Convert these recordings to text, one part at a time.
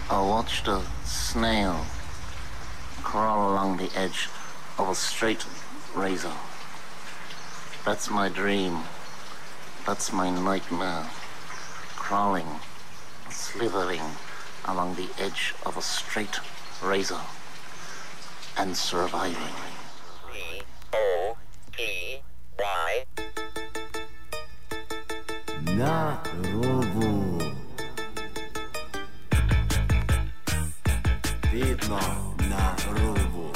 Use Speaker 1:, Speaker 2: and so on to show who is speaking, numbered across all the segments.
Speaker 1: I watched a snail crawl along the edge of a straight razor. That's my dream. That's my nightmare. Crawling, slithering along the edge of a straight razor and surviving.
Speaker 2: P-O-E-Y.
Speaker 3: Na robu. Vedno na robu.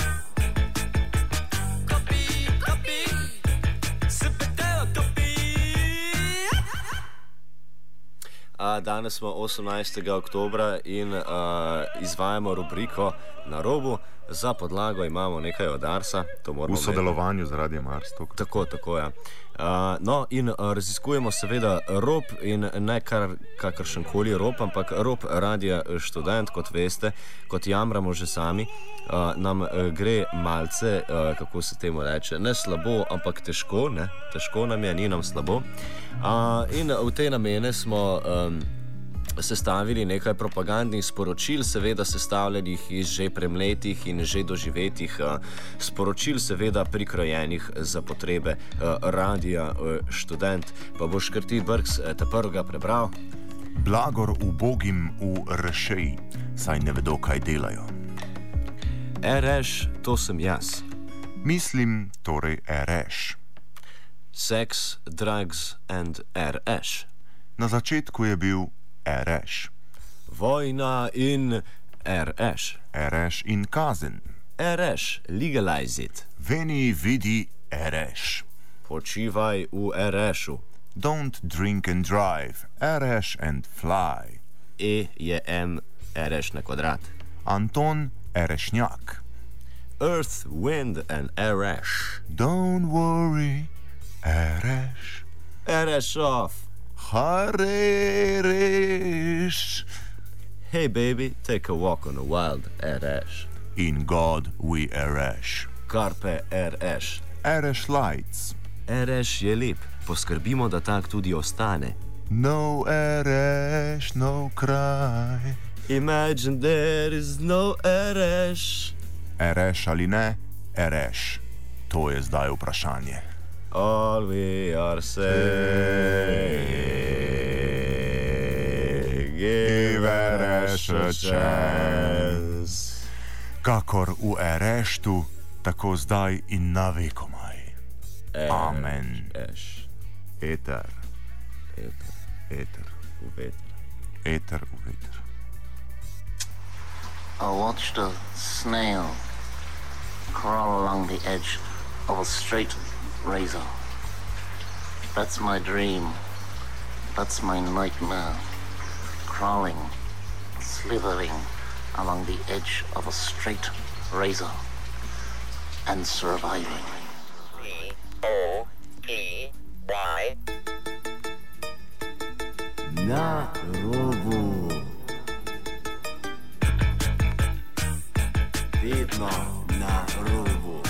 Speaker 3: Danes smo 18. oktobra in izvajamo rubriko Na robu. Za podlago imamo nekaj od Arsa.
Speaker 4: V sodelovanju z Radiem Ars.
Speaker 3: Tako, ja. No, in raziskujemo seveda rob in ne kakršenkoli rob, ampak rob Radia Študent, kot veste, kot jamramo že sami, nam gre malce, kako se temu reče, ne slabo, ampak težko, ne? Težko nam je, ni nam slabo. In v te namene smo sestavili nekaj propagandnih sporočil, seveda sestavljenih iz že premletih in že doživetih sporočil, seveda prikrojenih za potrebe Radia Študent. Pa boš kar ti, Brks, te prvega prebral?
Speaker 4: Blagor ubogim v rešeji, saj ne vedo, kaj delajo.
Speaker 3: Reš, to sem jaz.
Speaker 4: Mislim, torej reš.
Speaker 3: Sex, drugs and reš.
Speaker 4: Na začetku je bil reš.
Speaker 3: Vojna in reš.
Speaker 4: Reš in kazen.
Speaker 3: Reš, legalize it.
Speaker 4: Veni, vidi, reš.
Speaker 3: Počivaj v rešu.
Speaker 4: Don't drink and drive, reš and fly.
Speaker 3: E je m, reš na kvadrat.
Speaker 4: Anton Erešnjak.
Speaker 3: Earth, wind and reš.
Speaker 4: Don't worry, reš.
Speaker 3: Reš off.
Speaker 4: Harerish.
Speaker 3: Hey baby, take a walk on a wild reš.
Speaker 4: In God we reš.
Speaker 3: Carpe reš.
Speaker 4: Reš lights.
Speaker 3: Reš je lep, poskrbimo, da tak tudi ostane.
Speaker 4: No reš, no cry.
Speaker 3: Imagine there is no reš.
Speaker 4: Reš ali ne, reš. To je zdaj vprašanje.
Speaker 3: All we are saying, give reš a chance.
Speaker 4: Kakor v ereštu, tako zdaj in na vekomaj. Amen.
Speaker 3: Eš. Eter. Eter. Eter. V veter.
Speaker 4: Eter v veter.
Speaker 1: I watched a snail crawl along the edge of a straight razor. That's my dream. That's my nightmare. Crawling, slithering along the edge of a straight razor and surviving.
Speaker 2: P-O-E-Y.
Speaker 3: Na robu. Vedno na robu.